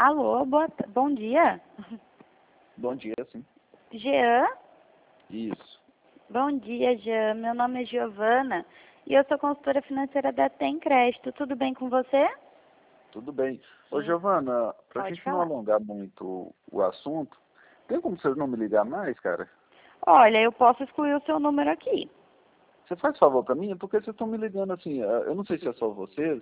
Alô, bom dia. Bom dia, sim. Jean? Isso. Bom dia, Jean. Meu nome é Giovana e eu sou consultora financeira da Tem Crédito. Tudo bem com você? Tudo bem. Ô, Sim. Giovana, pra Pode gente não falar. alongar muito o assunto, tem como você não me ligar mais, cara? Olha, eu posso excluir o seu número aqui. Você faz favor pra mim? É porque vocês estão me ligando assim, eu não sei se é só vocês,